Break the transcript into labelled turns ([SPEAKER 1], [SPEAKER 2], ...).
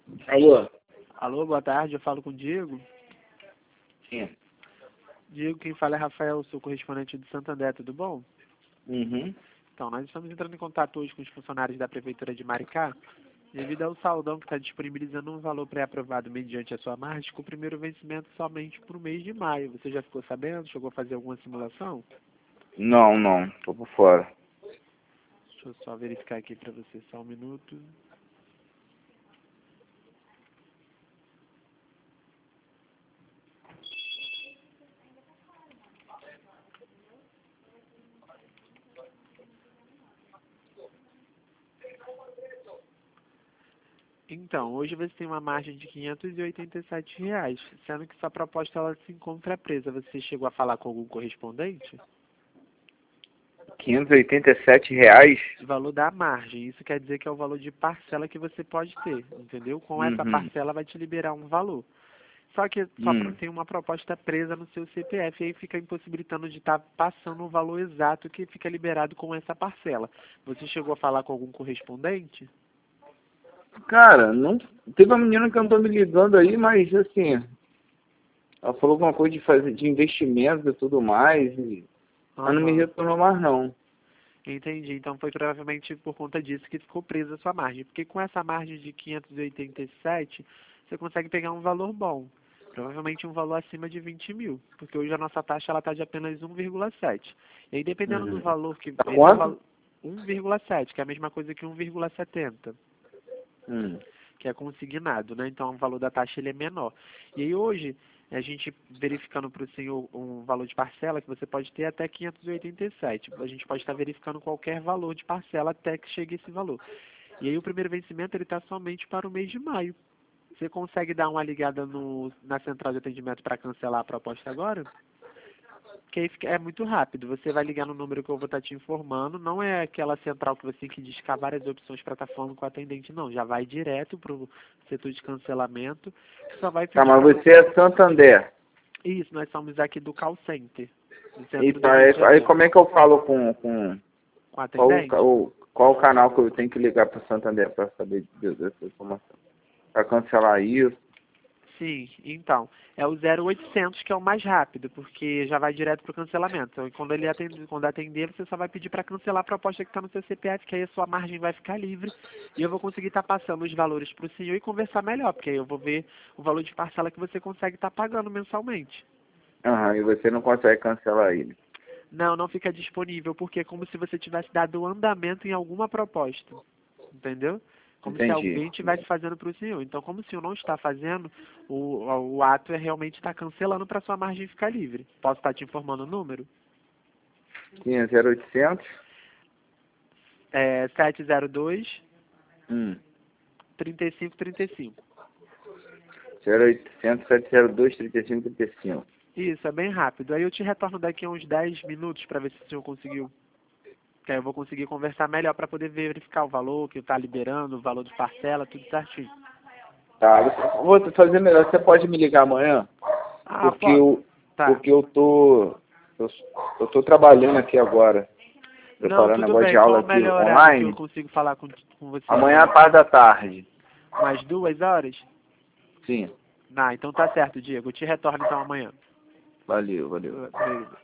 [SPEAKER 1] Alô?
[SPEAKER 2] Alô, boa tarde, eu falo com o Diego.
[SPEAKER 1] Sim.
[SPEAKER 2] Diego, quem fala é Rafael, sou correspondente do Santander, tudo bom?
[SPEAKER 1] Uhum.
[SPEAKER 2] Então, nós estamos entrando em contato hoje com os funcionários da Prefeitura de Maricá, devido ao saldão que está disponibilizando um valor pré-aprovado mediante a sua margem, com o primeiro vencimento somente para o mês de maio. Você já ficou sabendo? Chegou a fazer alguma simulação?
[SPEAKER 1] Não, tô por fora.
[SPEAKER 2] Deixa eu só verificar aqui para você, só um minuto. Então, hoje você tem uma margem de R$ 587, sendo que sua proposta ela se encontra presa. Você chegou a falar com algum correspondente?
[SPEAKER 1] R$ 587?
[SPEAKER 2] O valor da margem, isso quer dizer que é o valor de parcela que você pode ter, entendeu? Com essa
[SPEAKER 1] Uhum.
[SPEAKER 2] parcela vai te liberar um valor. Só que tem uma proposta presa no seu CPF e aí fica impossibilitando de estar passando o valor exato que fica liberado com essa parcela. Você chegou a falar com algum correspondente?
[SPEAKER 1] Cara, não. Teve uma menina que andou me ligando aí, mas assim, ela falou alguma coisa de fazer de investimento e tudo mais, mas não me
[SPEAKER 2] Aham.
[SPEAKER 1] retornou mais não.
[SPEAKER 2] Entendi. Então foi provavelmente por conta disso que ficou presa a sua margem. Porque com essa margem de 587, você consegue pegar um valor bom. Provavelmente um valor acima de 20 mil. Porque hoje a nossa taxa ela está de apenas 1,7. E aí dependendo do
[SPEAKER 1] Uhum.
[SPEAKER 2] valor que...
[SPEAKER 1] Tá
[SPEAKER 2] Esse é o
[SPEAKER 1] quanto?
[SPEAKER 2] valor 1,7, que é a mesma coisa que 1,70.
[SPEAKER 1] Hum.
[SPEAKER 2] Que é consignado, né? Então o valor da taxa ele é menor. E aí hoje, a gente verificando para o senhor um valor de parcela que você pode ter até 587. A gente pode estar verificando qualquer valor de parcela até que chegue esse valor. E aí o primeiro vencimento ele está somente para o mês de maio. Você consegue dar uma ligada na central de atendimento para cancelar a proposta agora? Que aí é muito rápido. Você vai ligar no número que eu vou estar te informando. Não é aquela central que você tem que discar várias opções para estar falando com o atendente, não. Já vai direto para o setor de cancelamento. Só vai
[SPEAKER 1] Tá,
[SPEAKER 2] pedir
[SPEAKER 1] mas
[SPEAKER 2] para...
[SPEAKER 1] você é Santander.
[SPEAKER 2] Isso, nós somos aqui do call center, do
[SPEAKER 1] E
[SPEAKER 2] centro do
[SPEAKER 1] tá,
[SPEAKER 2] Rio de
[SPEAKER 1] aí
[SPEAKER 2] Janeiro.
[SPEAKER 1] como é que eu falo
[SPEAKER 2] Com o
[SPEAKER 1] qual,
[SPEAKER 2] atendente?
[SPEAKER 1] qual o canal que eu tenho que ligar para Santander para saber dessa informação? Para cancelar isso?
[SPEAKER 2] Sim, então, é o 0800 que é o mais rápido, porque já vai direto para o cancelamento. Então, quando atender, você só vai pedir para cancelar a proposta que está no seu CPF, que aí a sua margem vai ficar livre e eu vou conseguir estar passando os valores para o senhor e conversar melhor, porque aí eu vou ver o valor de parcela que você consegue estar pagando mensalmente.
[SPEAKER 1] Aham, e você não consegue cancelar ele.
[SPEAKER 2] Não, não fica disponível, porque é como se você tivesse dado andamento em alguma proposta, entendeu? Como se
[SPEAKER 1] Entendi.
[SPEAKER 2] alguém estivesse fazendo para o senhor. Então, como o senhor não está fazendo, o ato é realmente estar cancelando para sua margem ficar livre. Posso estar te informando o número?
[SPEAKER 1] Sim, é 0800?
[SPEAKER 2] É 702
[SPEAKER 1] Hum.
[SPEAKER 2] 3535.
[SPEAKER 1] 0800 702 3535.
[SPEAKER 2] Isso, é bem rápido. Aí eu te retorno daqui a uns 10 minutos para ver se o senhor conseguiu. Que aí eu vou conseguir conversar melhor para poder verificar o valor que está liberando, o valor de parcela, tudo certinho.
[SPEAKER 1] Tá, vou fazer melhor. Você pode me ligar amanhã?
[SPEAKER 2] Ah,
[SPEAKER 1] Porque
[SPEAKER 2] pô,
[SPEAKER 1] eu,
[SPEAKER 2] tá.
[SPEAKER 1] porque eu tô trabalhando aqui agora,
[SPEAKER 2] Não,
[SPEAKER 1] preparando
[SPEAKER 2] tudo
[SPEAKER 1] negócio de
[SPEAKER 2] bem.
[SPEAKER 1] aula
[SPEAKER 2] Qual o
[SPEAKER 1] aqui
[SPEAKER 2] melhor horário que eu
[SPEAKER 1] online.
[SPEAKER 2] consigo falar com você
[SPEAKER 1] Amanhã à
[SPEAKER 2] amanhã?
[SPEAKER 1] parte da tarde.
[SPEAKER 2] Umas 2 horas?
[SPEAKER 1] Sim,
[SPEAKER 2] Ah, então tá certo, Diego. Eu te retorno então amanhã.
[SPEAKER 1] valeu.
[SPEAKER 2] Beleza.